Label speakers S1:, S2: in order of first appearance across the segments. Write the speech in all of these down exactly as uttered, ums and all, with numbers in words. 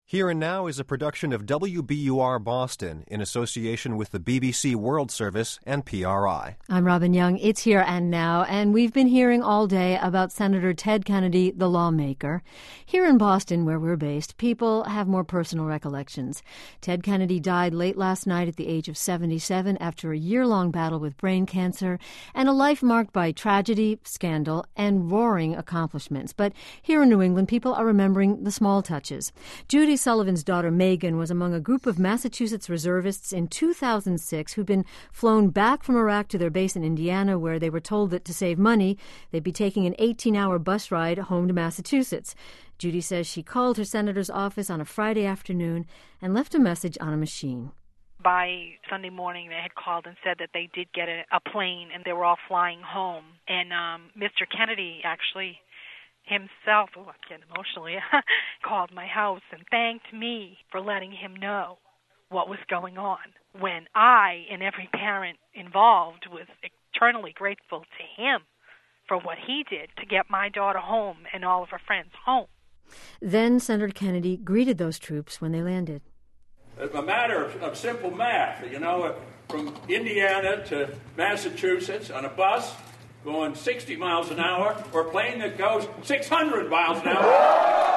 S1: Here and Now is a production of W B U R Boston in association with the B B C World Service and P R I.
S2: I'm Robin Young. It's Here and Now, and we've been hearing all day about Senator Ted Kennedy, the lawmaker. Here in Boston, where we're based, people have more personal recollections. Ted Kennedy died late last night at the age of seventy-seven after a year-long battle with brain cancer and a life marked by tragedy, scandal, and roaring accomplishments. But here in New England, people are remembering the small touches. Judy Sullivan's daughter Megan was among a group of Massachusetts reservists in two thousand six who'd been flown back from Iraq to their base in Indiana, where they were told that to save money, they'd be taking an eighteen-hour bus ride home to Massachusetts. Judy says she called her senator's office on a Friday afternoon and left a message on a machine.
S3: By Sunday morning, they had called and said that they did get a, a plane and they were all flying home. And um, Mister Kennedy actually himself, oh, I'm getting emotionally, called my house and thanked me for letting him know what was going on, when I and every parent involved was eternally grateful to him for what he did to get my daughter home and all of her friends home.
S2: Then Senator Kennedy greeted those troops when they landed.
S4: A matter of, of simple math, you know, from Indiana to Massachusetts on a bus, going sixty miles an hour, or a plane that goes six hundred miles an hour.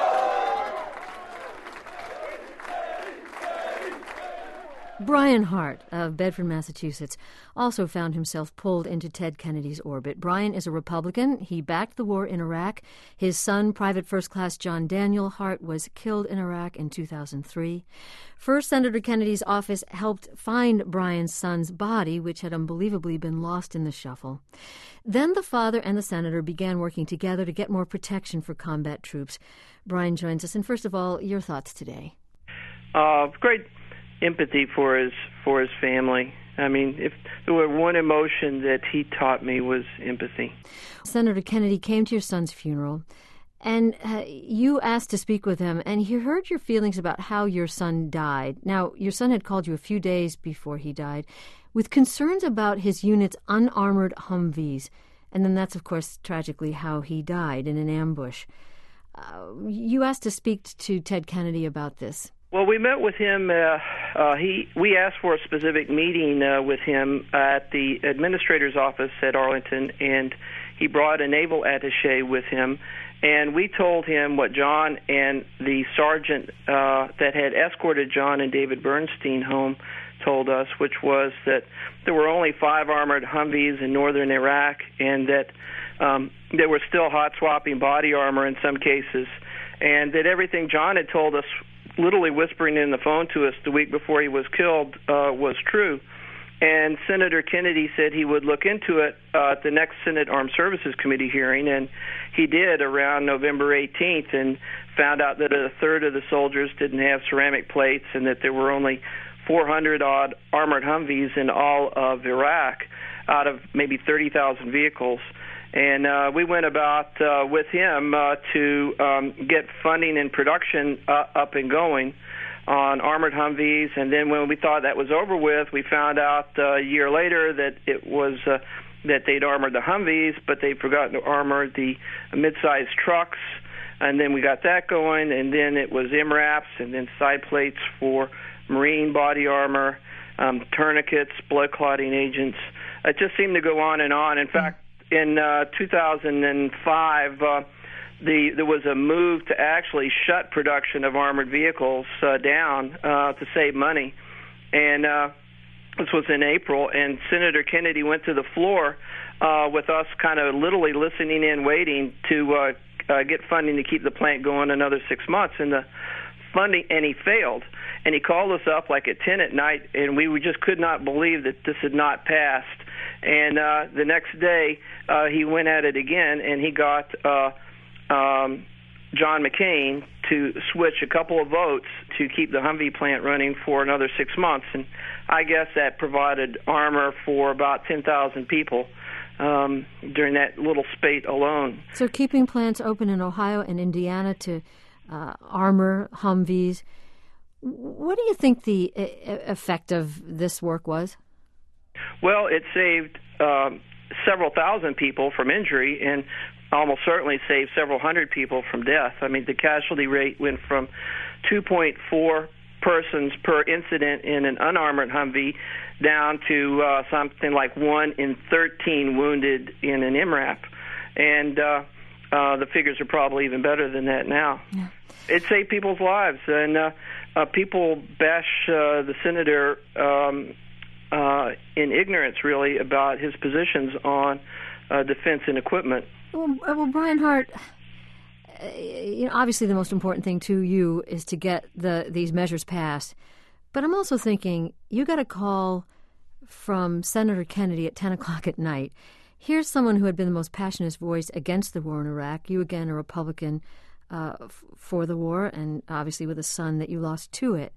S2: Brian Hart of Bedford, Massachusetts, also found himself pulled into Ted Kennedy's orbit. Brian is a Republican. He backed the war in Iraq. His son, Private First Class John Daniel Hart, was killed in Iraq in two thousand three. First, Senator Kennedy's office helped find Brian's son's body, which had unbelievably been lost in the shuffle. Then the father and the senator began working together to get more protection for combat troops. Brian joins us, and first of all, your thoughts today.
S5: Uh, great empathy for his for his family. I mean, if there were one emotion that he taught me was empathy.
S2: Senator Kennedy came to your son's funeral, and uh, you asked to speak with him, and he heard your feelings about how your son died. Now, your son had called you a few days before he died with concerns about his unit's unarmored Humvees, and then that's, of course, tragically how he died in an ambush. Uh, you asked to speak to Ted Kennedy about this.
S5: Well, we met with him. Uh, uh, he we asked for a specific meeting uh, with him at the administrator's office at Arlington, and he brought a naval attaché with him. And we told him what John and the sergeant uh, that had escorted John and David Bernstein home told us, which was that there were only five armored Humvees in northern Iraq, and that um, there was still hot-swapping body armor in some cases, and that everything John had told us, literally whispering in the phone to us the week before he was killed, uh, was true. And Senator Kennedy said he would look into it uh, at the next Senate Armed Services Committee hearing, and he did around November eighteenth, and found out that a third of the soldiers didn't have ceramic plates, and that there were only four hundred odd armored Humvees in all of Iraq out of maybe thirty thousand vehicles. And uh, we went about uh, with him uh, to um, get funding and production uh, up and going on armored Humvees. And then when we thought that was over with, we found out uh, a year later that it was uh, that they'd armored the Humvees, but they'd forgotten to armor the mid-sized trucks. And then we got that going, and then it was M RAPs, and then side plates for marine body armor, um, tourniquets, blood clotting agents. It just seemed to go on and on. In fact, in uh, two thousand five, uh, the, there was a move to actually shut production of armored vehicles uh, down uh, to save money. And uh, this was in April, and Senator Kennedy went to the floor uh, with us kind of literally listening in, waiting to uh, uh, get funding to keep the plant going another six months. And the funding, and he failed. And he called us up like at ten at night, and we just could not believe that this had not passed. And uh, the next day, uh, he went at it again, and he got uh, um, John McCain to switch a couple of votes to keep the Humvee plant running for another six months. And I guess that provided armor for about ten thousand people um, during that little spate alone.
S2: So keeping plants open in Ohio and Indiana to uh, armor Humvees, what do you think the effect of this work was?
S5: Well, it saved um, several thousand people from injury, and almost certainly saved several hundred people from death. I mean, the casualty rate went from two point four persons per incident in an unarmored Humvee down to uh, something like one in thirteen wounded in an M RAP. And uh, uh, the figures are probably even better than that now.
S2: Yeah.
S5: It saved people's lives. And uh, uh, people bash uh, the senator um, uh, in ignorance, really, about his positions on uh, defense and equipment.
S2: Well, well Brian Hart, uh, you know, obviously the most important thing to you is to get the these measures passed. But I'm also thinking you got a call from Senator Kennedy at ten o'clock at night. Here's someone who had been the most passionate voice against the war in Iraq. You, again, a Republican uh, f- for the war, and obviously with a son that you lost to it.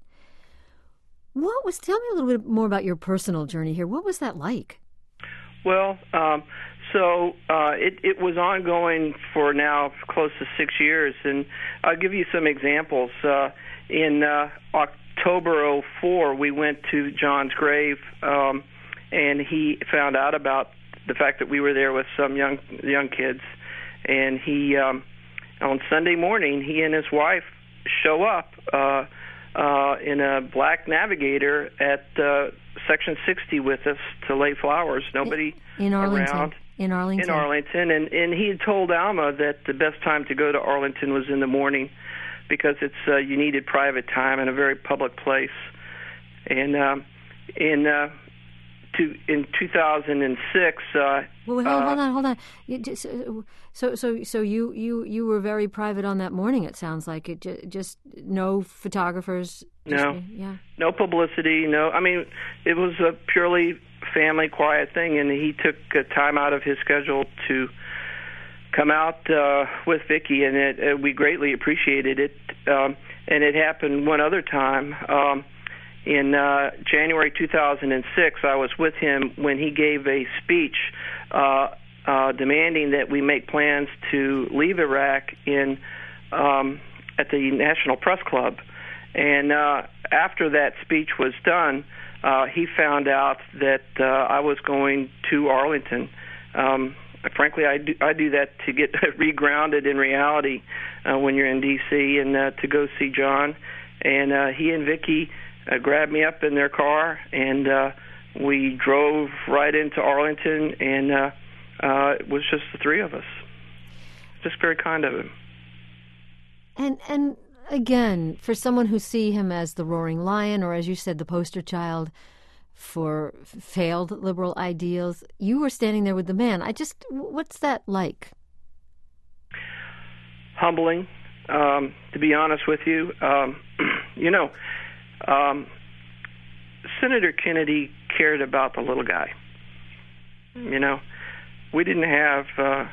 S2: What was? Tell me a little bit more about your personal journey here. What was that like?
S5: Well, um, so uh, it, it was ongoing for now close to six years, and I'll give you some examples. Uh, in uh, October oh four, we went to John's grave, um, and he found out about the fact that we were there with some young young kids, and he um, on Sunday morning, he and his wife show up uh, uh, in a black Navigator at uh, Section sixty with us to lay flowers. Nobody
S2: in Arlington.
S5: around.
S2: In Arlington.
S5: In Arlington, and and he had told Alma that the best time to go to Arlington was in the morning because it's uh, you needed private time in a very public place. And um, in uh, to in two thousand six. Uh,
S2: well, wait, hold, uh, hold on, hold on. You just, so, so, so you, you, you were very private on that morning. It sounds like it. Just, just no photographers. Just,
S5: no,
S2: yeah,
S5: no publicity. No, I mean, it was a purely family, quiet thing, and he took uh, time out of his schedule to come out uh, with Vicki, and it, uh, we greatly appreciated it. Um, and it happened one other time. Um, In uh, January two thousand six, I was with him when he gave a speech uh, uh, demanding that we make plans to leave Iraq in um, at the National Press Club. And uh, after that speech was done, uh, he found out that uh, I was going to Arlington. Um, frankly, I do, I do that to get regrounded in reality uh, when you're in D C and uh, to go see John. And uh, he and Vicki Uh, grabbed me up in their car, and uh, we drove right into Arlington, and uh, uh, it was just the three of us. Just very kind of him.
S2: And and again, for someone who see him as the roaring lion, or as you said, the poster child for failed liberal ideals, you were standing there with the man. I just, what's that like? Humbling,
S5: um, to be honest with you. Um, you know, Um, Senator Kennedy cared about the little guy. You know, we didn't have uh,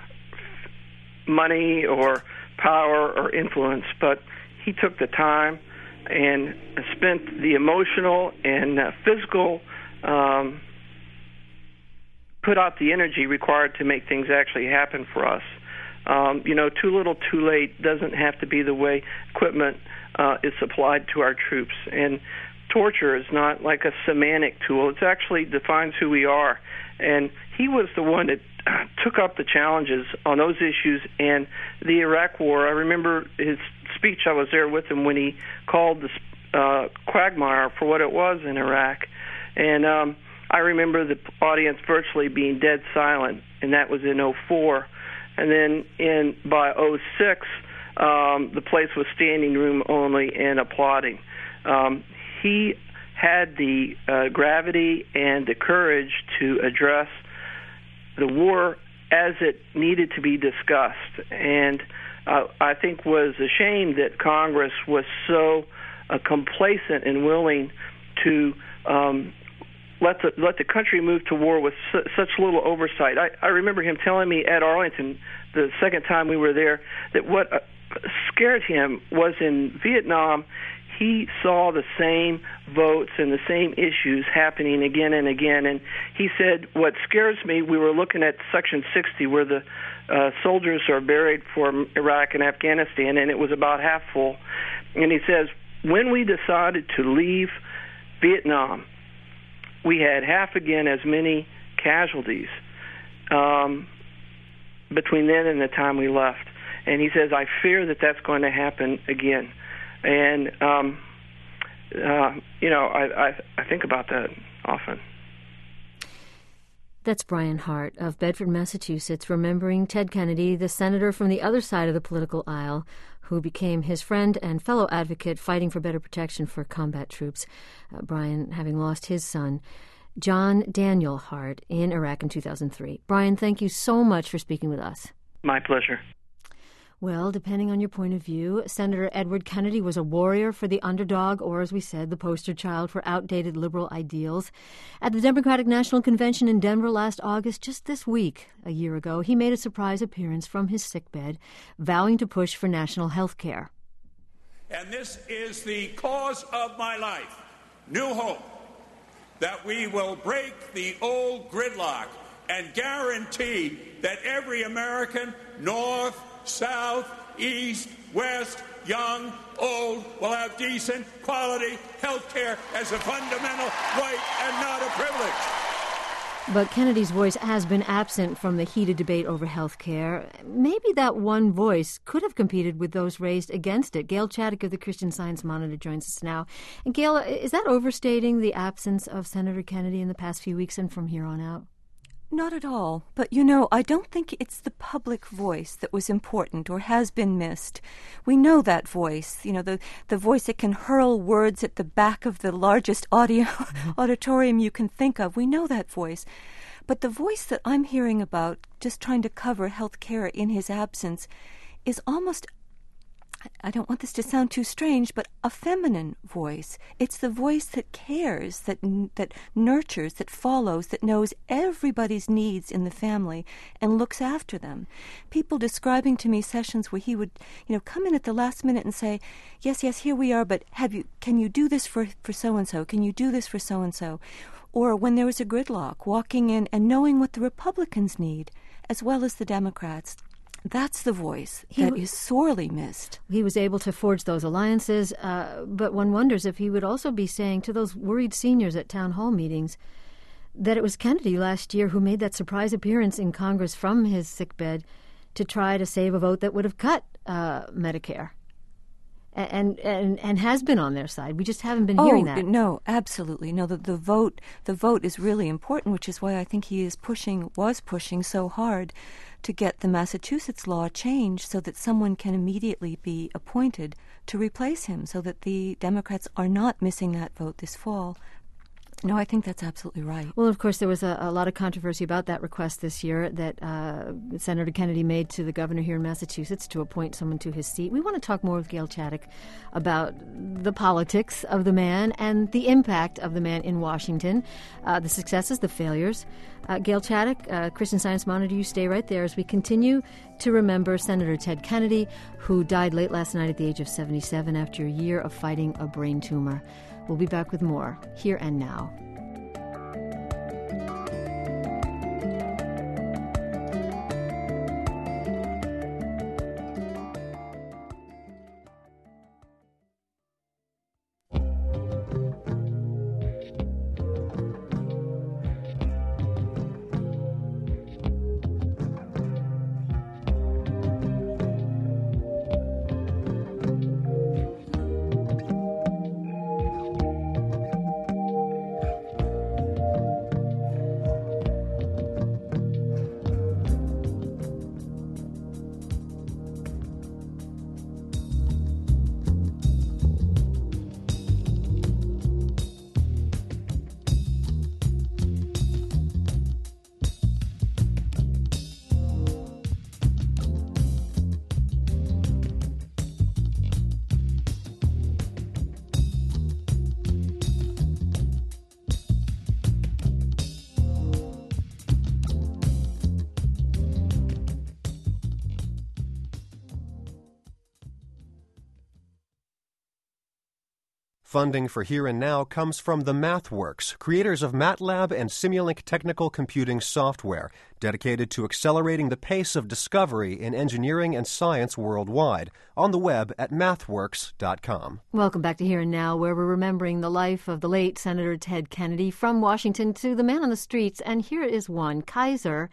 S5: money or power or influence, but he took the time and spent the emotional and uh, physical, um, put out the energy required to make things actually happen for us. Um, you know, too little, too late doesn't have to be the way equipment Uh, is supplied to our troops. And torture is not like a semantic tool. It actually defines who we are. And he was the one that uh, took up the challenges on those issues. And the Iraq War, I remember his speech. I was there with him when he called the uh, quagmire for what it was in Iraq. And um, I remember the audience virtually being dead silent, and that was in oh four. And then in by oh six, Um, the place was standing room only and applauding. Um, he had the uh, gravity and the courage to address the war as it needed to be discussed, and uh, I think was ashamed that Congress was so uh, complacent and willing to um, let the let the country move to war with su- such little oversight. I, I remember him telling me at Arlington the second time we were there that what uh, scared him was in Vietnam, he saw the same votes and the same issues happening again and again. And he said, what scares me, we were looking at Section sixty where the uh, soldiers are buried from Iraq and Afghanistan, and it was about half full. And he says, when we decided to leave Vietnam, we had half again as many casualties um, between then and the time we left. And he says, I fear that that's going to happen again. And, um, uh, you know, I, I, I think about that often.
S2: That's Brian Hart of Bedford, Massachusetts, remembering Ted Kennedy, the senator from the other side of the political aisle, who became his friend and fellow advocate fighting for better protection for combat troops. Uh, Brian having lost his son, John Daniel Hart, in Iraq in two thousand three. Brian, thank you so much for speaking with us.
S5: My pleasure.
S2: Well, depending on your point of view, Senator Edward Kennedy was a warrior for the underdog, or as we said, the poster child for outdated liberal ideals. At the Democratic National Convention in Denver last August, just this week, a year ago, he made a surprise appearance from his sickbed, vowing to push for national health care.
S4: And this is the cause of my life, new hope, that we will break the old gridlock and guarantee that every American, North, South, East, West, young, old, will have decent, quality health care as a fundamental right and not a privilege.
S2: But Kennedy's voice has been absent from the heated debate over health care. Maybe that one voice could have competed with those raised against it. Gail Chaddock of the Christian Science Monitor joins us now. And Gail, is that overstating the absence of Senator Kennedy in the past few weeks and from here on out?
S6: Not at all. But, you know, I don't think it's the public voice that was important or has been missed. We know that voice, you know, the, the voice that can hurl words at the back of the largest audio auditorium you can think of. We know that voice. But the voice that I'm hearing about, just trying to cover health care in his absence, is almost, I don't want this to sound too strange, but a feminine voice. It's the voice that cares, that that nurtures, that follows, that knows everybody's needs in the family and looks after them. People describing to me sessions where he would, you know, come in at the last minute and say, yes, yes, here we are, but have you, can you do this for, for so-and-so? Can you do this for so-and-so? Or when there was a gridlock, walking in and knowing what the Republicans need, as well as the Democrats. That's the voice he, that is sorely missed.
S2: He was able to forge those alliances, uh, but one wonders if he would also be saying to those worried seniors at town hall meetings that it was Kennedy last year who made that surprise appearance in Congress from his sickbed to try to save a vote that would have cut uh, Medicare. And, and and has been on their side. We just haven't been
S6: oh,
S2: hearing that.
S6: No, absolutely. No, the, the vote the vote is really important, which is why I think he is pushing, was pushing so hard to get the Massachusetts law changed so that someone can immediately be appointed to replace him, so that the Democrats are not missing that vote this fall. No, I think that's absolutely right.
S2: Well, of course, there was a, a lot of controversy about that request this year that uh, Senator Kennedy made to the governor here in Massachusetts to appoint someone to his seat. We want to talk more with Gail Chaddock about the politics of the man and the impact of the man in Washington, uh, the successes, the failures. Uh, Gail Chaddock, uh, Christian Science Monitor, you stay right there as we continue to remember Senator Ted Kennedy, who died late last night at the age of seventy-seven after a year of fighting a brain tumor. We'll be back with more Here and Now.
S1: Funding for Here and Now comes from the MathWorks, creators of MATLAB and Simulink technical computing software, dedicated to accelerating the pace of discovery in engineering and science worldwide, on the web at mathworks dot com.
S2: Welcome back to Here and Now, where we're remembering the life of the late Senator Ted Kennedy, from Washington to the man on the streets. And here is one. Kaiser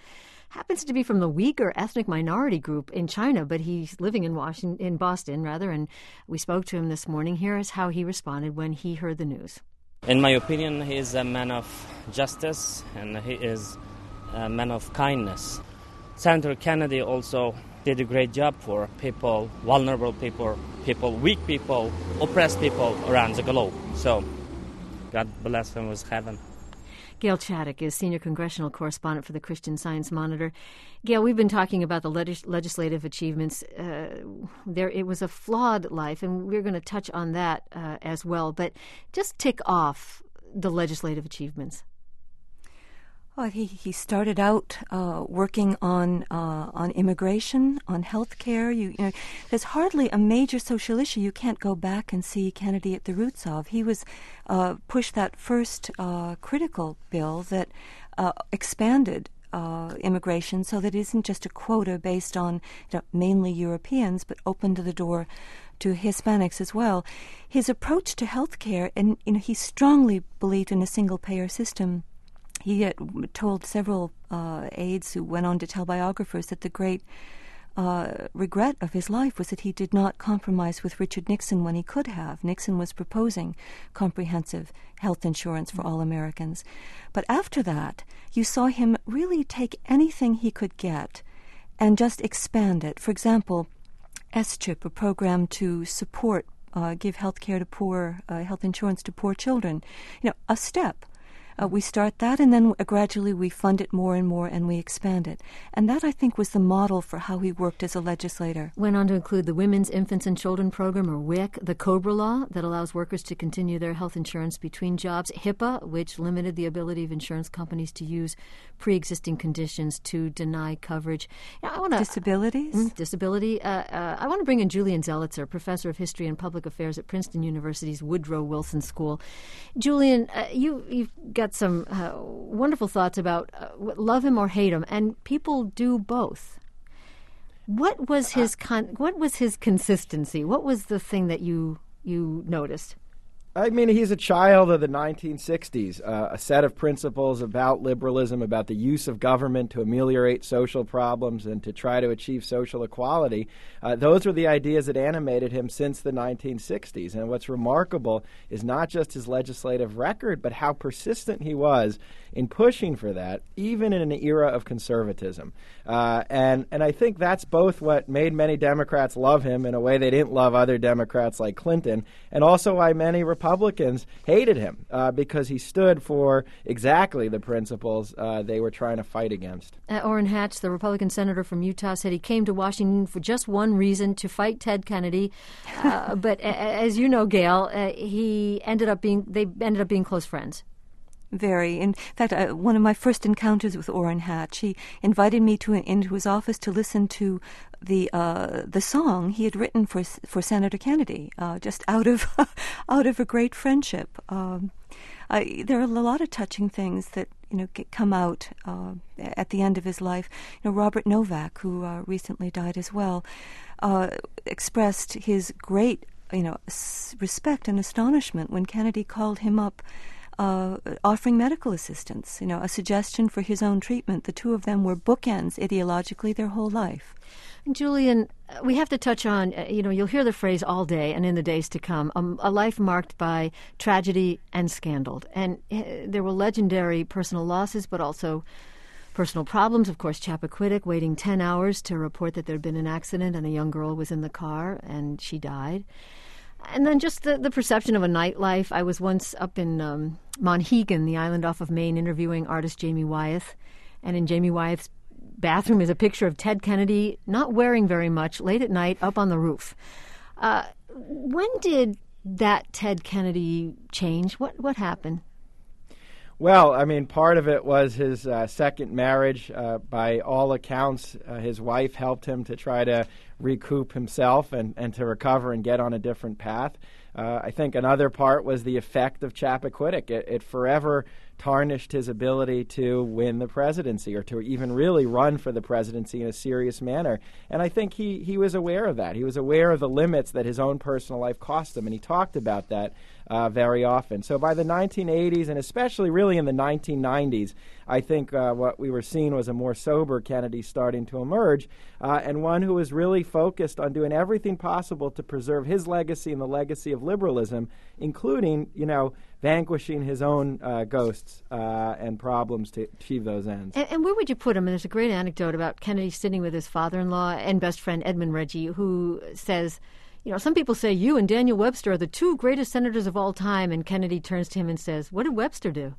S2: happens to be from the Uyghur ethnic minority group in China, but he's living in Washington, in Boston, rather, and we spoke to him this morning. Here is how he responded when he heard the news.
S7: In my opinion, he is a man of justice, and he is a man of kindness. Senator Kennedy also did a great job for people, vulnerable people, people, weak people, oppressed people around the globe. So, God bless him with heaven.
S2: Gail Chaddock is senior congressional correspondent for the Christian Science Monitor. Gail, we've been talking about the legis- legislative achievements. Uh, there, it was a flawed life, and we're going to touch on that uh, as well. But just tick off the legislative achievements.
S6: Well, he, he started out uh, working on uh, on immigration, on health care. You, you know, there's hardly a major social issue you can't go back and see Kennedy at the roots of. He was uh, pushed that first uh, critical bill that uh, expanded uh, immigration so that it isn't just a quota based on you know, mainly Europeans, but opened the door to Hispanics as well. His approach to health care, and you know, he strongly believed in a single-payer system. He had told several uh, aides who went on to tell biographers that the great uh, regret of his life was that he did not compromise with Richard Nixon when he could have. Nixon was proposing comprehensive health insurance for all Americans. But after that, you saw him really take anything he could get and just expand it. For example, S CHIP, a program to support, uh, give health care to poor, uh, health insurance to poor children. You know, a step. Uh, we start that, and then uh, gradually we fund it more and more, and we expand it. And that, I think, was the model for how he worked as a legislator.
S2: Went on to include the Women's, Infants, and Children Program, or W I C, the COBRA law that allows workers to continue their health insurance between jobs, HIPAA, which limited the ability of insurance companies to use pre-existing conditions to deny coverage. Now, I wanna,
S6: Disabilities?
S2: Mm, disability. Uh, uh, I want to bring in Julian Zelitzer, professor of history and public affairs at Princeton University's Woodrow Wilson School. Julian, uh, you, you've got some uh, wonderful thoughts about uh, love him or hate him, and people do both. What was his con- what was his consistency? What was the thing that you you noticed?
S8: I mean, he's a child of the nineteen sixties, uh, a set of principles about liberalism, about the use of government to ameliorate social problems and to try to achieve social equality. Uh, those were the ideas that animated him since the nineteen sixties. And what's remarkable is not just his legislative record, but how persistent he was in pushing for that, even in an era of conservatism. Uh, and, and I think that's both what made many Democrats love him in a way they didn't love other Democrats like Clinton, and also why many Republicans hated him, uh, because he stood for exactly the principles uh, they were trying to fight against.
S2: Uh, Orrin Hatch, the Republican senator from Utah, said he came to Washington for just one reason, to fight Ted Kennedy. Uh, but a- as you know, Gail, uh, he ended up being they ended up being close friends.
S6: Very. In fact, uh, one of my first encounters with Orrin Hatch, he invited me to into his office to listen to the uh, the song he had written for for Senator Kennedy, uh, just out of out of a great friendship. Um, I, there are a lot of touching things that you know get, come out uh, at the end of his life. You know, Robert Novak, who uh, recently died as well, uh, expressed his great you know s- respect and astonishment when Kennedy called him up. Uh, offering medical assistance, you know, a suggestion for his own treatment. The two of them were bookends ideologically their whole life.
S2: Julian, we have to touch on, uh, you know, you'll hear the phrase all day and in the days to come, um, a life marked by tragedy and scandal. And uh, there were legendary personal losses, but also personal problems. Of course, Chappaquiddick waiting ten hours to report that there had been an accident and a young girl was in the car and she died. And then just the, the perception of a nightlife. I was once up in um, Monhegan, the island off of Maine, interviewing artist Jamie Wyeth. And in Jamie Wyeth's bathroom is a picture of Ted Kennedy, not wearing very much, late at night, up on the roof. Uh, when did that Ted Kennedy change? What what happened?
S8: Well, I mean, part of it was his uh, second marriage. Uh, by all accounts, uh, his wife helped him to try to recoup himself and, and to recover and get on a different path. Uh, I think another part was the effect of Chappaquiddick. It, it forever tarnished his ability to win the presidency or to even really run for the presidency in a serious manner. And I think he, he was aware of that. He was aware of the limits that his own personal life cost him, and he talked about that uh, very often. So by the nineteen eighties, and especially really in the nineteen nineties, I think uh, what we were seeing was a more sober Kennedy starting to emerge, uh, and one who was really focused on doing everything possible to preserve his legacy and the legacy of liberalism, including, you know, vanquishing his own uh, ghosts uh, and problems to achieve those ends.
S2: And, and where would you put him? And there's a great anecdote about Kennedy sitting with his father-in-law and best friend Edmund Reggie, who says, you know, some people say you and Daniel Webster are the two greatest senators of all time, and Kennedy turns to him and says, what did Webster do?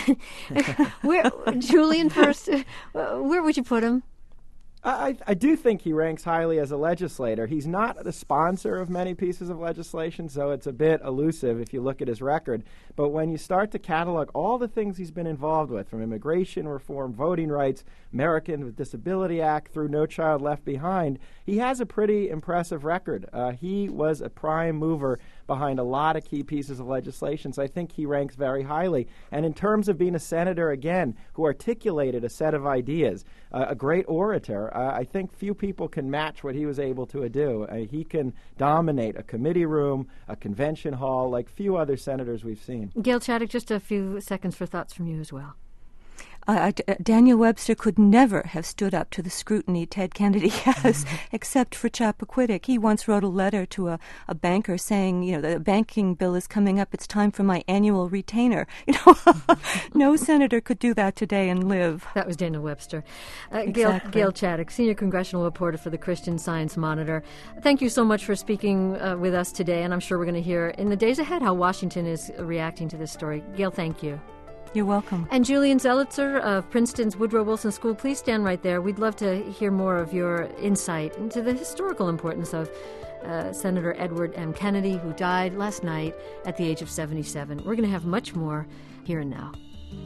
S2: where, Julian, first, uh, where would you put him?
S8: I, I do think he ranks highly as a legislator. He's not the sponsor of many pieces of legislation, so it's a bit elusive if you look at his record. But when you start to catalog all the things he's been involved with, from immigration reform, voting rights, American with Disability Act, through No Child Left Behind, he has a pretty impressive record. Uh, he was a prime mover behind a lot of key pieces of legislation, so I think he ranks very highly. And in terms of being a senator, again, who articulated a set of ideas, uh, a great orator, uh, I think few people can match what he was able to do. Uh, he can dominate a committee room, a convention hall, like few other senators we've seen.
S2: Gail Chaddock, just a few seconds for thoughts from you as well.
S6: Uh, uh, Daniel Webster could never have stood up to the scrutiny Ted Kennedy has, mm-hmm. except for Chappaquiddick. He once wrote a letter to a, a banker saying, you know, the banking bill is coming up. It's time for my annual retainer. You know, no senator could do that today and live.
S2: That was Daniel Webster. Uh,
S6: exactly.
S2: Gail, Gail Chaddock, senior congressional reporter for the Christian Science Monitor. Thank you so much for speaking uh, with us today, and I'm sure we're going to hear in the days ahead how Washington is reacting to this story. Gail, thank you.
S6: You're welcome.
S2: And Julian Zelitzer of Princeton's Woodrow Wilson School, please stand right there. We'd love to hear more of your insight into the historical importance of uh, Senator Edward M. Kennedy, who died last night at the age of seventy-seven. We're going to have much more here and now.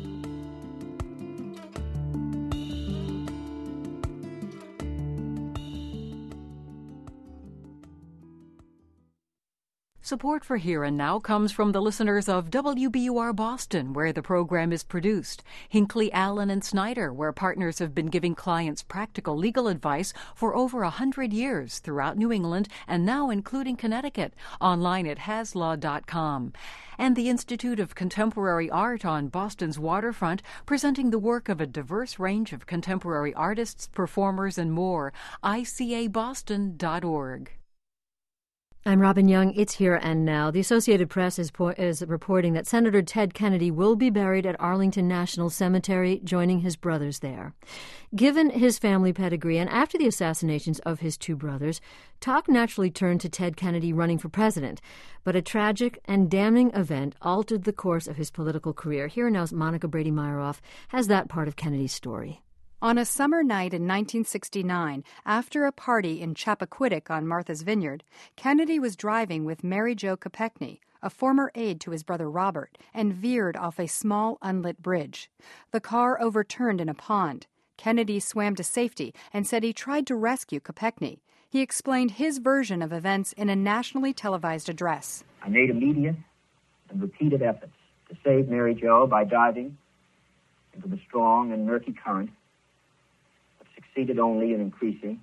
S9: Support for Here and Now comes from the listeners of W B U R Boston, where the program is produced, Hinckley, Allen, and Snyder, where partners have been giving clients practical legal advice for over a hundred years throughout New England and now including Connecticut, online at haslaw dot com. And the Institute of Contemporary Art on Boston's waterfront, presenting the work of a diverse range of contemporary artists, performers, and more, I C A boston dot org.
S2: I'm Robin Young. It's Here and Now. The Associated Press is, po- is reporting that Senator Ted Kennedy will be buried at Arlington National Cemetery, joining his brothers there. Given his family pedigree and after the assassinations of his two brothers, talk naturally turned to Ted Kennedy running for president. But a tragic and damning event altered the course of his political career. Here and Now's Monica Brady-Meyerhoff has that part of Kennedy's story.
S10: On a summer night in nineteen sixty-nine, after a party in Chappaquiddick on Martha's Vineyard, Kennedy was driving with Mary Jo Kopechne, a former aide to his brother Robert, and veered off a small unlit bridge. The car overturned in a pond. Kennedy swam to safety and said he tried to rescue Kopechne. He explained his version of events in a nationally televised address.
S11: I made immediate and repeated efforts to save Mary Jo by diving into the strong and murky current, succeeded only in increasing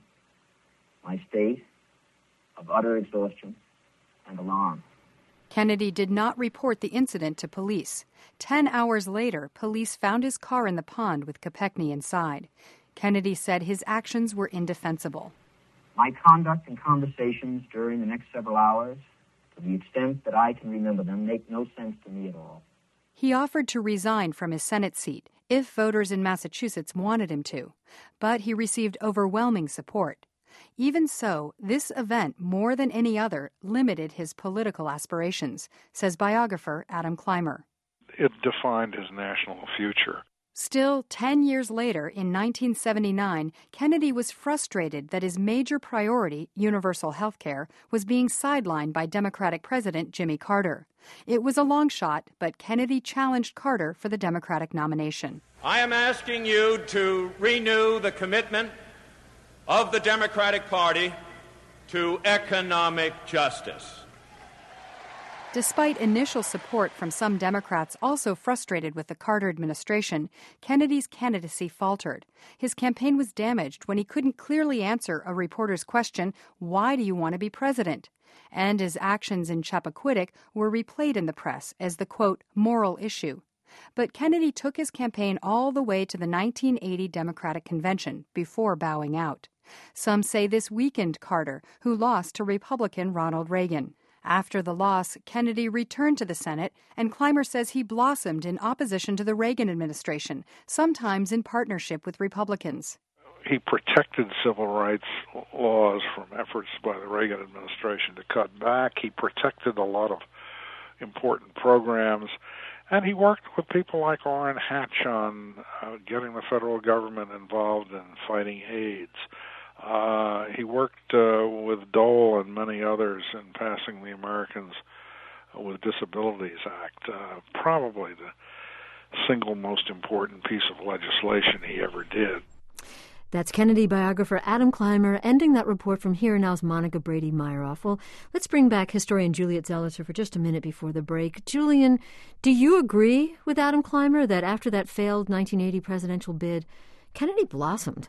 S11: my state of utter exhaustion and alarm.
S10: Kennedy did not report the incident to police. Ten hours later, police found his car in the pond with Kopechne inside. Kennedy said his actions were indefensible.
S11: My conduct and conversations during the next several hours, to the extent that I can remember them, make no sense to me at all.
S10: He offered to resign from his Senate seat if voters in Massachusetts wanted him to, but he received overwhelming support. Even so, this event, more than any other, limited his political aspirations, says biographer Adam Clymer.
S12: It defined his national future.
S10: Still, ten years later, in nineteen seventy-nine, Kennedy was frustrated that his major priority, universal health care, was being sidelined by Democratic President Jimmy Carter. It was a long shot, but Kennedy challenged Carter for the Democratic nomination.
S13: I am asking you to renew the commitment of the Democratic Party to economic justice.
S10: Despite initial support from some Democrats also frustrated with the Carter administration, Kennedy's candidacy faltered. His campaign was damaged when he couldn't clearly answer a reporter's question, "Why do you want to be president?" And his actions in Chappaquiddick were replayed in the press as the, quote, moral issue. But Kennedy took his campaign all the way to the nineteen eighty Democratic Convention before bowing out. Some say this weakened Carter, who lost to Republican Ronald Reagan. After the loss, Kennedy returned to the Senate, and Clymer says he blossomed in opposition to the Reagan administration, sometimes in partnership with Republicans.
S12: He protected civil rights laws from efforts by the Reagan administration to cut back. He protected a lot of important programs, and he worked with people like Orrin Hatch on uh, getting the federal government involved in fighting AIDS. Uh, he worked uh, with Dole and many others in passing the Americans with Disabilities Act, uh, probably the single most important piece of legislation he ever did.
S2: That's Kennedy biographer Adam Clymer ending that report from Here and Now's Monica Brady-Meyerhoff. Well, let's bring back historian Juliet Zelizer for just a minute before the break. Julian, do you agree with Adam Clymer that after that failed nineteen eighty presidential bid, Kennedy blossomed?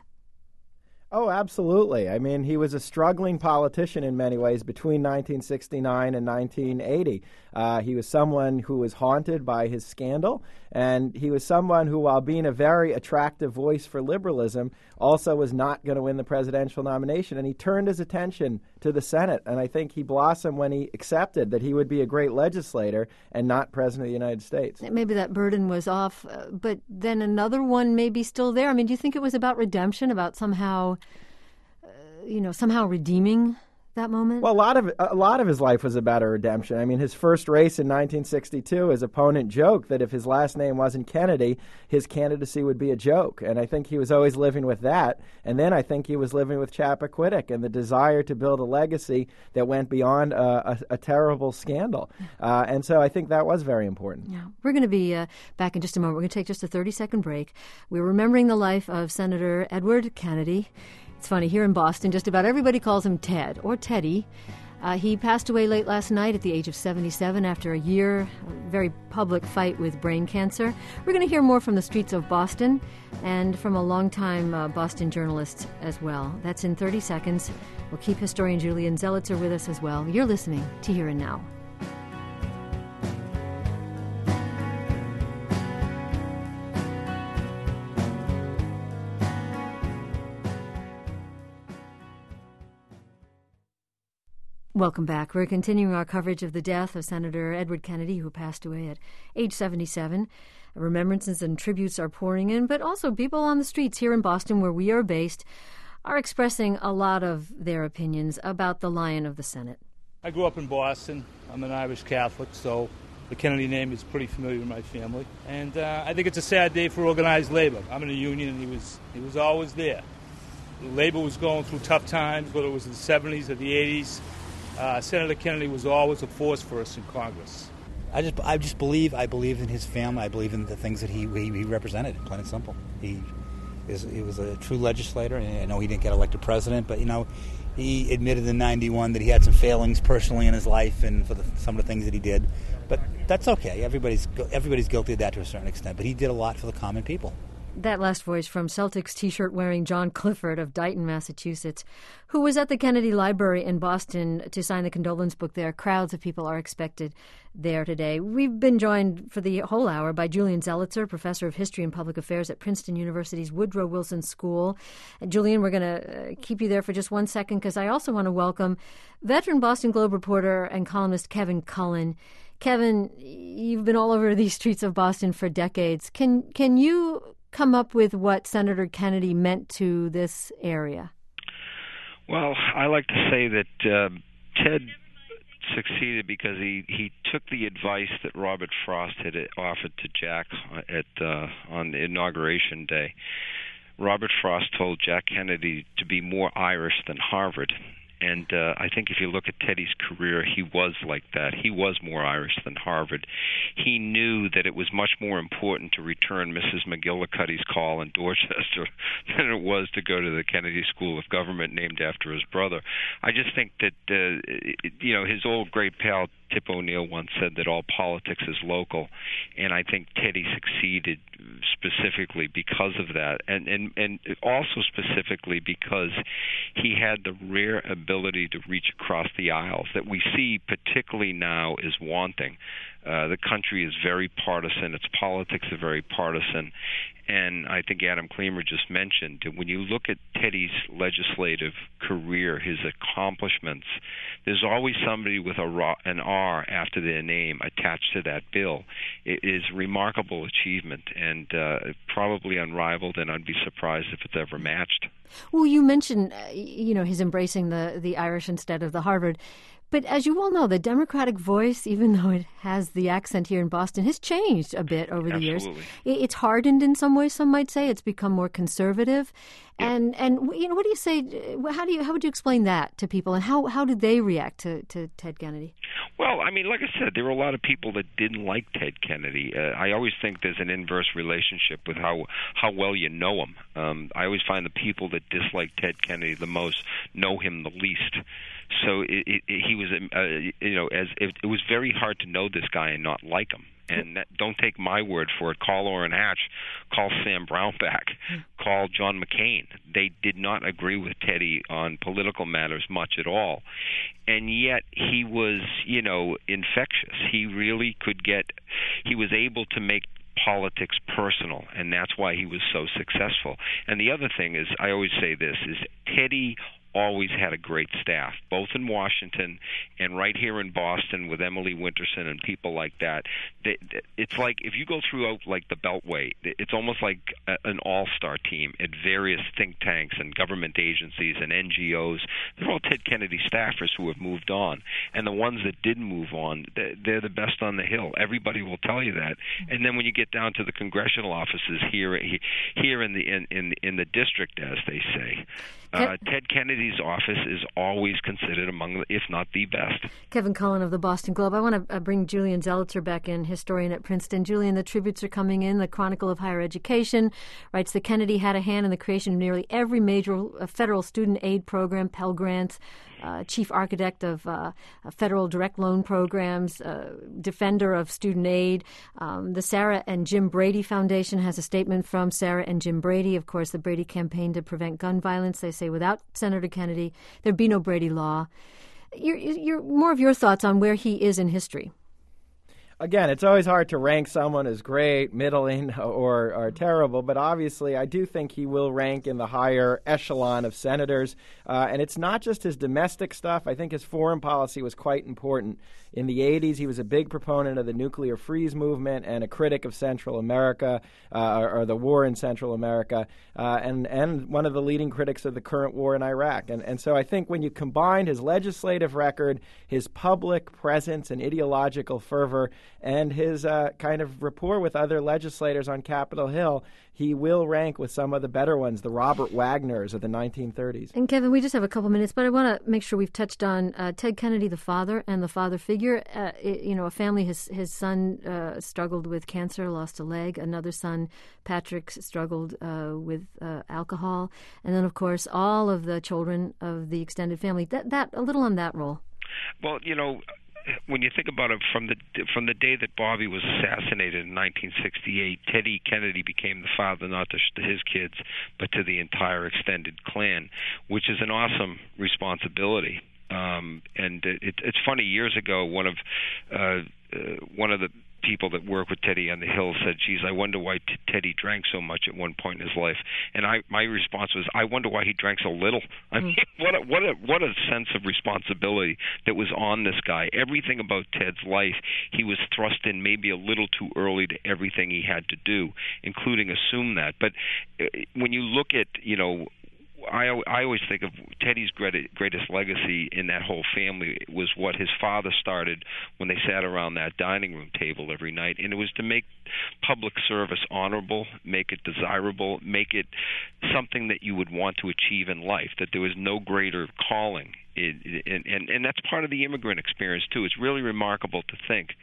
S8: Oh, absolutely. I mean, he was a struggling politician in many ways between nineteen sixty-nine and nineteen eighty. Uh, he was someone who was haunted by his scandal, and he was someone who, while being a very attractive voice for liberalism, also was not going to win the presidential nomination. And he turned his attention to the Senate, and I think he blossomed when he accepted that he would be a great legislator and not president of the United States.
S2: Maybe that burden was off, uh, but then another one may be still there. I mean, do you think it was about redemption, about somehow, uh, you know, somehow redeeming that moment?
S8: Well, a lot of a lot of his life was about a redemption. I mean, his first race in nineteen sixty-two, his opponent joked that if his last name wasn't Kennedy, his candidacy would be a joke. And I think he was always living with that. And then I think he was living with Chappaquiddick and the desire to build a legacy that went beyond a, a, a terrible scandal. Uh, and so I think that was very important.
S2: Yeah. We're going to be uh, back in just a moment. We're going to take just a thirty-second break. We're remembering the life of Senator Edward Kennedy. It's funny, here in Boston, just about everybody calls him Ted or Teddy. Uh, he passed away late last night at the age of seventy-seven after a year, a very public fight with brain cancer. We're going to hear more from the streets of Boston and from a longtime uh, Boston journalist as well. That's in thirty seconds. We'll keep historian Julian Zelizer with us as well. You're listening to Here and Now. Welcome back. We're continuing our coverage of the death of Senator Edward Kennedy, who passed away at age seventy-seven. Remembrances and tributes are pouring in, but also people on the streets here in Boston, where we are based, are expressing a lot of their opinions about the Lion of the Senate.
S14: I grew up in Boston. I'm an Irish Catholic, so the Kennedy name is pretty familiar in my family. And uh, I think it's a sad day for organized labor. I'm in a union, and he was he was always there. Labor was going through tough times, whether it was in the seventies or the eighties. Uh, Senator Kennedy was always a force for us in Congress.
S15: I just, I just believe, I believe in his family. I believe in the things that he he, he represented. Plain and simple. He is, he was a true legislator. And I know he didn't get elected president, but you know, he admitted in ninety-one that he had some failings personally in his life and for the, some of the things that he did. But that's okay. Everybody's everybody's guilty of that to a certain extent. But he did a lot for the common people.
S2: That last voice from Celtics T-shirt wearing John Clifford of Dighton, Massachusetts, who was at the Kennedy Library in Boston to sign the condolence book there. Crowds of people are expected there today. We've been joined for the whole hour by Julian Zelizer, professor of history and public affairs at Princeton University's Woodrow Wilson School. And Julian, we're going to uh, keep you there for just one second because I also want to welcome veteran Boston Globe reporter and columnist Kevin Cullen. Kevin, you've been all over these streets of Boston for decades. Can can you come up with what Senator Kennedy meant to this area?
S16: Well, I like to say that uh, Ted succeeded because he, he took the advice that Robert Frost had offered to Jack at uh, on the inauguration day. Robert Frost told Jack Kennedy to be more Irish than Harvard. And uh, I think if you look at Teddy's career, he was like that. He was more Irish than Harvard. He knew that it was much more important to return Missus McGillicuddy's call in Dorchester than it was to go to the Kennedy School of Government named after his brother. I just think that, uh, you know, his old great pal Tip O'Neill once said that all politics is local, and I think Teddy succeeded specifically because of that, and, and, and also specifically because he had the rare ability to reach across the aisles that we see particularly now is wanting. Uh, the country is very partisan. Its politics are very partisan. And I think Adam Klemer just mentioned that when you look at Teddy's legislative career, his accomplishments, there's always somebody with a ro- an R after their name attached to that bill. It is a remarkable achievement and uh, probably unrivaled, and I'd be surprised if it's ever matched.
S2: Well, you mentioned, uh, you know, his embracing the, the Irish instead of the Harvard. But as you well know, the Democratic voice, even though it has the accent here in Boston, has changed a bit over the
S16: Absolutely.
S2: years. It's hardened in some ways, some might say. It's become more conservative. Yep. And, and you know, what do you say, how do you how would you explain that to people, and how, how did they react to, to Ted Kennedy?
S16: Well, I mean, like I said, there were a lot of people that didn't like Ted Kennedy. Uh, I always think there's an inverse relationship with how, how well you know him. Um, I always find the people that dislike Ted Kennedy the most know him the least. So it, it, it, he was, uh, you know, as it, it was very hard to know this guy and not like him. And that, don't take my word for it. Call Orrin Hatch, call Sam Brownback, call John McCain. They did not agree with Teddy on political matters much at all. And yet he was, you know, infectious. He really could get, he was able to make politics personal, and that's why he was so successful. And the other thing is, I always say this, is Teddy always had a great staff, both in Washington and right here in Boston with Emily Winterson and people like that. It's like if you go throughout like the Beltway, it's almost like an all-star team at various think tanks and government agencies and N G Os. They're all Ted Kennedy staffers who have moved on, and the ones that didn't move on, they're the best on the Hill. Everybody will tell you that. And then when you get down to the congressional offices here, here in the in in, in the district, as they say. Uh, Ted Kennedy's office is always considered among, if not the best.
S2: Kevin Cullen of the Boston Globe. I want to uh, bring Julian Zelizer back in, historian at Princeton. Julian, the tributes are coming in. The Chronicle of Higher Education writes that Kennedy had a hand in the creation of nearly every major uh, federal student aid program, Pell Grants, uh, chief architect of uh, federal direct loan programs, uh, defender of student aid. Um, the Sarah and Jim Brady Foundation has a statement from Sarah and Jim Brady. Of course, the Brady campaign to prevent gun violence. They say without Senator Kennedy, there'd be no Brady law. You're, you're more of your thoughts on where he is in history.
S8: Again, it's always hard to rank someone as great, middling, or, or terrible, but obviously I do think he will rank in the higher echelon of senators. Uh, and it's not just his domestic stuff. I think his foreign policy was quite important. In the eighties, he was a big proponent of the nuclear freeze movement and a critic of Central America, uh, or, or the war in Central America, uh, and, and one of the leading critics of the current war in Iraq. And, and so I think when you combine his legislative record, his public presence and ideological fervor, and his uh, kind of rapport with other legislators on Capitol Hill, he will rank with some of the better ones, the Robert Wagners of the nineteen thirties.
S2: And Kevin, we just have a couple minutes, but I want to make sure we've touched on uh, Ted Kennedy, the father, and the father figure. Uh, it, you know, a family, his, his son uh, struggled with cancer, lost a leg. Another son, Patrick, struggled uh, with uh, alcohol. And then, of course, all of the children of the extended family. That, that a little on that role.
S16: Well, you know, when you think about it, from the from the day that Bobby was assassinated in nineteen sixty-eight, Teddy Kennedy became the father not just to his kids, but to the entire extended clan, which is an awesome responsibility. Um, and it, it's funny. Years ago, one of uh, uh, one of the people that work with Teddy on the Hill said, geez, I wonder why t- Teddy drank so much at one point in his life. And I, my response was, I wonder why he drank so little. I mean, what a, what a, what a sense of responsibility that was on this guy. Everything about Ted's life, he was thrust in maybe a little too early to everything he had to do, including assume that. But uh, when you look at, you know, I, I always think of Teddy's greatest legacy in that whole family was what his father started when they sat around that dining room table every night, and it was to make public service honorable, make it desirable, make it something that you would want to achieve in life, that there was no greater calling. It, and, and, and that's part of the immigrant experience, too. It's really remarkable to think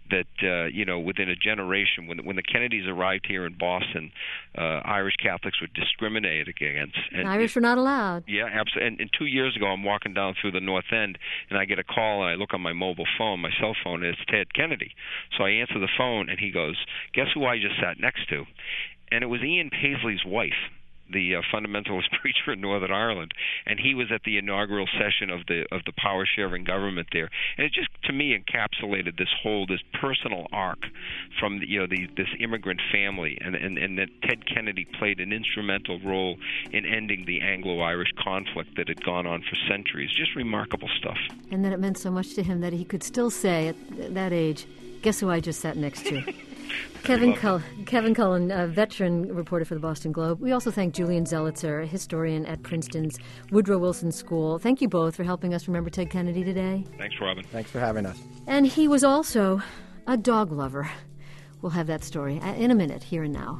S16: that uh, you know, within a generation, when when the Kennedys arrived here in Boston, uh, Irish Catholics were discriminated against.
S2: And Irish were not allowed.
S16: Yeah, absolutely. And, and two years ago, I'm walking down through the North End, and I get a call, and I look on my mobile phone, my cell phone, and it's Ted Kennedy. So I answer the phone, and he goes, "Guess who I just sat next to?" And it was Ian Paisley's wife, the uh, fundamentalist preacher in Northern Ireland, and he was at the inaugural session of the of the power sharing government there, and it just to me encapsulated this whole this personal arc from the, you know the, this immigrant family, and, and and that Ted Kennedy played an instrumental role in ending the Anglo-Irish conflict that had gone on for centuries. Just remarkable stuff.
S2: And that it meant so much to him that he could still say at that age, "Guess who I just sat next to." Kevin Cull- Kevin Cullen, a veteran reporter for the Boston Globe. We also thank Julian Zelitzer, a historian at Princeton's Woodrow Wilson School. Thank you both for helping us remember Ted Kennedy today.
S16: Thanks, Robin.
S8: Thanks for having us.
S2: And he was also a dog lover. We'll have that story in a minute, here and now.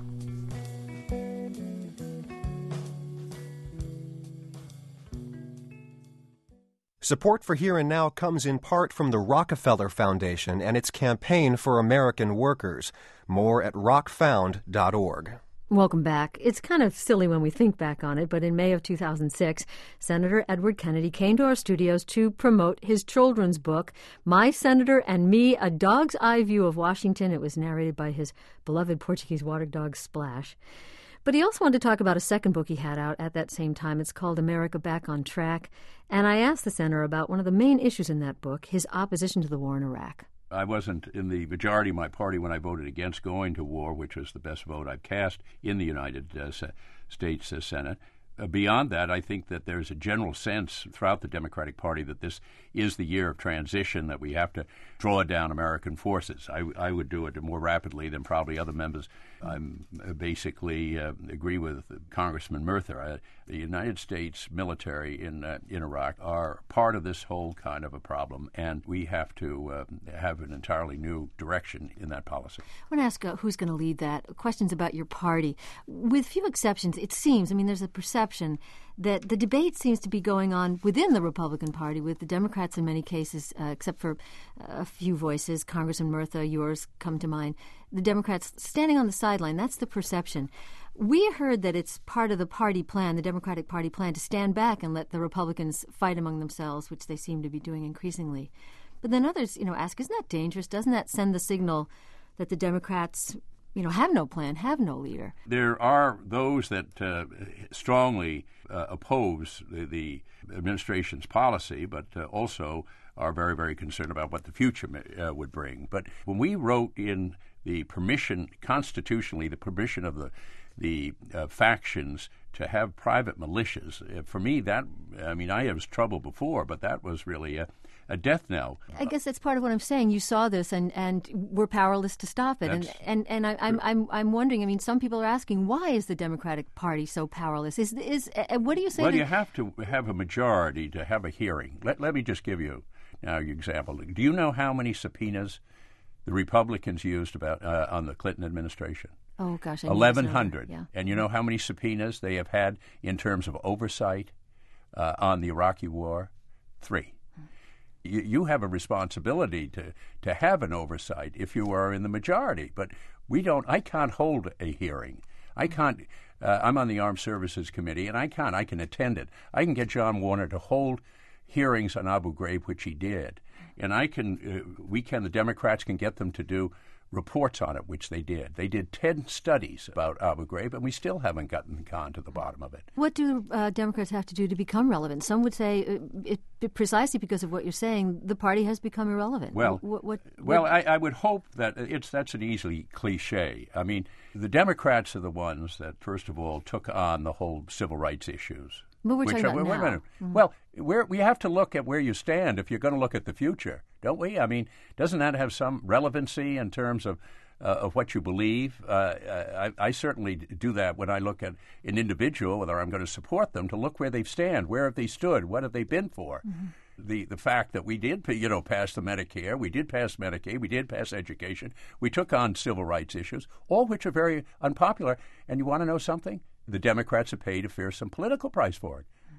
S1: Support for Here and Now comes in part from the Rockefeller Foundation and its campaign for American workers. More at rock found dot org.
S2: Welcome back. It's kind of silly when we think back on it, but in May of two thousand six, Senator Edward Kennedy came to our studios to promote his children's book, My Senator and Me, A Dog's Eye View of Washington. It was narrated by his beloved Portuguese water dog, Splash. But he also wanted to talk about a second book he had out at that same time. It's called America Back on Track. And I asked the senator about one of the main issues in that book, his opposition to the war in Iraq.
S17: I wasn't in the majority of my party when I voted against going to war, which was the best vote I've cast in the United uh, States uh, Senate. Uh, beyond that, I think that there's a general sense throughout the Democratic Party that this is the year of transition, that we have to draw down American forces. I, I would do it more rapidly than probably other members. I basically uh, agree with Congressman Murtha. Uh, the United States military in uh, in Iraq are part of this whole kind of a problem, and we have to uh, have an entirely new direction in that policy.
S2: I want to ask uh, who's going to lead that. Questions about your party. With few exceptions, it seems, I mean, there's a perception that the debate seems to be going on within the Republican Party, with the Democrats in many cases, uh, except for a few voices, Congressman Murtha, yours come to mind, the Democrats standing on the sideline. That's the perception. We heard that it's part of the party plan, the Democratic Party plan, to stand back and let the Republicans fight among themselves, which they seem to be doing increasingly. But then others, you know, ask, isn't that dangerous? Doesn't that send the signal that the Democrats, you know, have no plan, have no leader?
S17: There are those that uh, strongly uh, oppose the, the administration's policy, but uh, also are very, very concerned about what the future uh, would bring. But when we wrote in the permission, constitutionally, the permission of the the uh, factions to have private militias, uh, for me, that, I mean, I had trouble before, but that was really a, a death knell.
S2: I guess that's part of what I'm saying. You saw this, and, and we're powerless to stop it.
S17: That's
S2: and and, and I, I'm I'm I'm wondering. I mean, some people are asking, why is the Democratic Party so powerless? Is is uh, what do you say?
S17: Well,
S2: to...
S17: you have to have a majority to have a hearing. Let let me just give you now an example. Do you know how many subpoenas the Republicans used about uh, on the Clinton administration?
S2: Oh gosh,
S17: eleven hundred.
S2: Yeah.
S17: And you know how many subpoenas they have had in terms of oversight uh, on the Iraqi war? Three. You, you have a responsibility to, to have an oversight if you are in the majority. But we don't. I can't hold a hearing. I can't. Uh, I'm on the Armed Services Committee, and I can't. I can attend it. I can get John Warner to hold hearings on Abu Ghraib, which he did, and I can. Uh, we can. The Democrats can get them to do reports on it, which they did. They did ten studies about Abu Ghraib, and we still haven't gotten gone to the bottom of it.
S2: What do uh, Democrats have to do to become relevant? Some would say, uh, it, it, precisely because of what you're saying, the party has become irrelevant.
S17: Well,
S2: what, what,
S17: well,
S2: what?
S17: I, I would hope that it's that's an easily cliche. I mean, the Democrats are the ones that, first of all, took on the whole civil rights issues.
S2: But we're
S17: which
S2: talking
S17: are,
S2: about
S17: wait,
S2: now.
S17: wait a minute.
S2: Mm-hmm.
S17: Well, we're, we have to look at where you stand if you're going to look at the future, don't we? I mean, doesn't that have some relevancy in terms of Uh, of what you believe? Uh, I, I certainly do that when I look at an individual, whether I'm going to support them, to look where they stand, where have they stood, what have they been for. Mm-hmm. The the fact that we did, you know, pass the Medicare, we did pass Medicaid, we did pass education, we took on civil rights issues, all which are very unpopular. And you want to know something? The Democrats have paid a fearsome political price for it.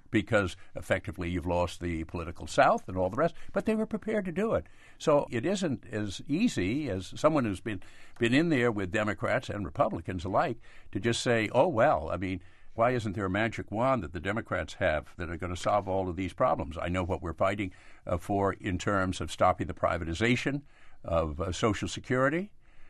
S17: because effectively you've lost the political South and all the rest, but they were prepared to do it. So it isn't as easy as someone who's been, been in there with Democrats and Republicans alike to just say, oh, well, I mean, why isn't there a magic wand that the Democrats have that are going to solve all of these problems? I know what we're fighting uh, for in terms of stopping the privatization of uh, Social Security.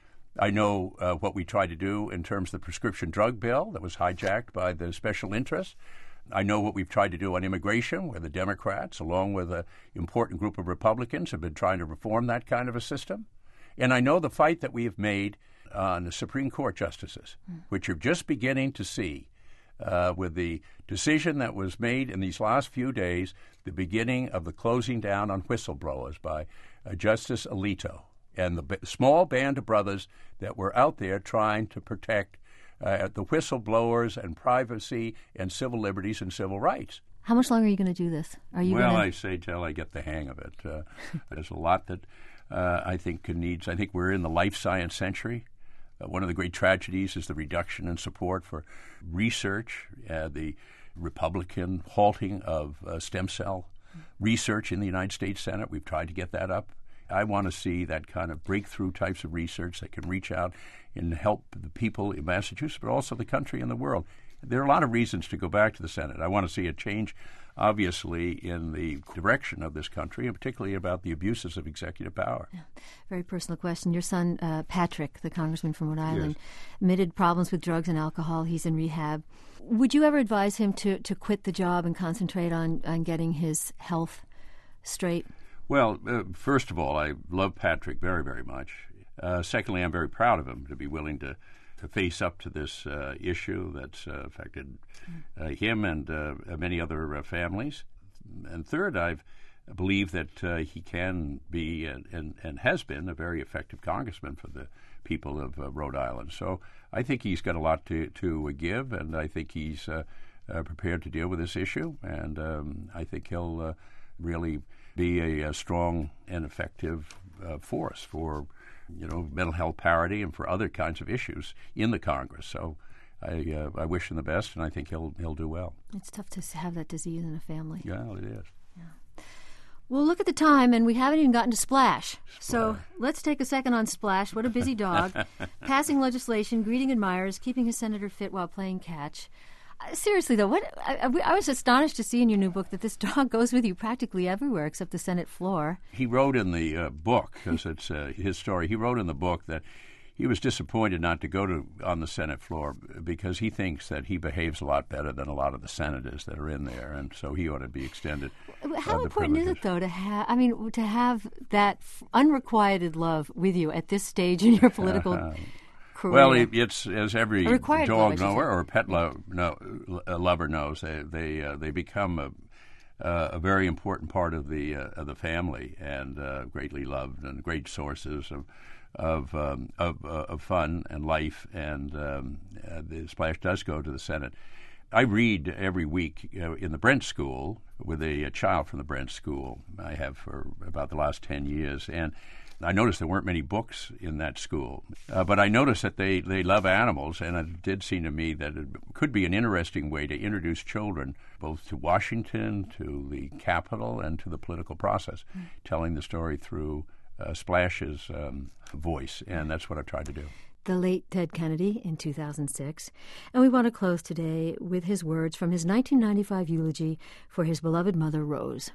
S17: I know uh, what we tried to do in terms of the prescription drug bill that was hijacked by the special interests. I know what we've tried to do on immigration, where the Democrats, along with an important group of Republicans, have been trying to reform that kind of a system. And I know the fight that we have made on the Supreme Court justices, mm. which you're just beginning to see uh, with the decision that was made in these last few days, the beginning of the closing down on whistleblowers by uh, Justice Alito and the b- small band of brothers that were out there trying to protect Uh, the whistleblowers and privacy and civil liberties and civil rights.
S2: How much longer are you going to do this? Are you
S17: well,
S2: gonna...
S17: I say till I get the hang of it. Uh, there's a lot that uh, I think needs. I think we're in the life science century. Uh, one of the great tragedies is the reduction in support for research, uh, the Republican halting of uh, stem cell research in the United States Senate. We've tried to get that up. I want to see that kind of breakthrough types of research that can reach out and help the people in Massachusetts, but also the country and the world. There are a lot of reasons to go back to the Senate. I want to see a change, obviously, in the direction of this country, and particularly about the abuses of executive power.
S2: Yeah. Very personal question. Your son, uh, Patrick, the congressman from Rhode Island,
S17: yes.
S2: admitted problems with drugs and alcohol. He's in rehab. Would you ever advise him to, to quit the job and concentrate on, on getting his health straight?
S17: Well, uh, first of all, I love Patrick very, very much. Uh, secondly, I'm very proud of him to be willing to, to face up to this uh, issue that's uh, affected uh, him and uh, many other uh, families. And third, I've, I believe that uh, he can be and, and, and has been a very effective congressman for the people of uh, Rhode Island. So I think he's got a lot to, to uh, give, and I think he's uh, uh, prepared to deal with this issue. And um, I think he'll uh, really be a, a strong and effective uh, force for, you know, mental health parity and for other kinds of issues in the Congress. So I uh, I wish him the best, and I think he'll he'll do well.
S2: It's tough to have that disease in a family.
S17: Yeah, it is.
S2: Yeah. Well, look at the time, and we haven't even gotten to Splash. Splash. So let's take a second on Splash. What a busy dog. Passing legislation, greeting admirers, keeping his senator fit while playing catch. Uh, seriously, though, what I, I was astonished to see in your new book that this dog goes with you practically everywhere except the Senate floor.
S17: He wrote in the uh, book, because it's uh, his story, he wrote in the book that he was disappointed not to go to on the Senate floor because he thinks that he behaves a lot better than a lot of the senators that are in there, and so he ought to be extended.
S2: How
S17: uh,
S2: important is it, though, to have, I mean, to have that f- unrequited love with you at this stage in your political uh, career?
S17: Well, it, it's as every dog
S2: love,
S17: knower or pet lo- no, uh, lover knows, they they, uh, they become a, uh, a very important part of the uh, of the family, and uh, greatly loved and great sources of of um, of, uh, of fun and life. And um, uh, the Splash does go to the Senate. I read every week uh, in the Brent School with a, a child from the Brent School. I have for about the last ten years, and I noticed there weren't many books in that school, uh, but I noticed that they, they love animals, and it did seem to me that it could be an interesting way to introduce children both to Washington, to the Capitol, and to the political process, mm. telling the story through uh, Splash's um, voice, and that's what I've tried to do.
S2: The late Ted Kennedy in two thousand six, and we want to close today with his words from his nineteen ninety-five eulogy for his beloved mother, Rose.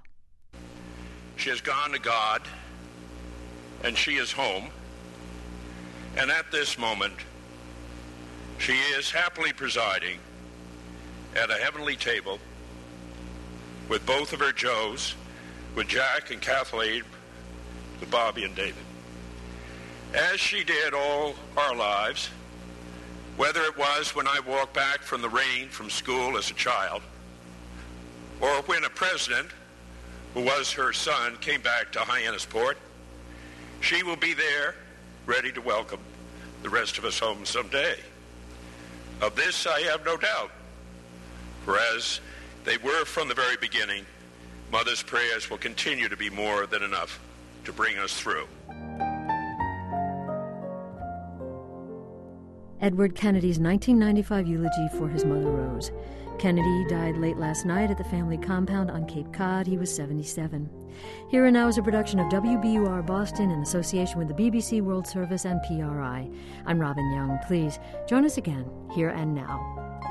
S18: She has gone to God, and she is home, and at this moment, she is happily presiding at a heavenly table with both of her Joes, with Jack and Kathleen, with Bobby and David. As she did all our lives, whether it was when I walked back from the rain from school as a child, or when a president, who was her son, came back to Hyannisport, she will be there, ready to welcome the rest of us home someday. Of this I have no doubt, for as they were from the very beginning, Mother's prayers will continue to be more than enough to bring us through.
S2: Edward Kennedy's nineteen ninety-five eulogy for his mother, Rose. Kennedy died late last night at the family compound on Cape Cod. He was seventy-seven. Here and Now is a production of W B U R Boston in association with the B B C World Service and P R I. I'm Robin Young. Please join us again, Here and Now.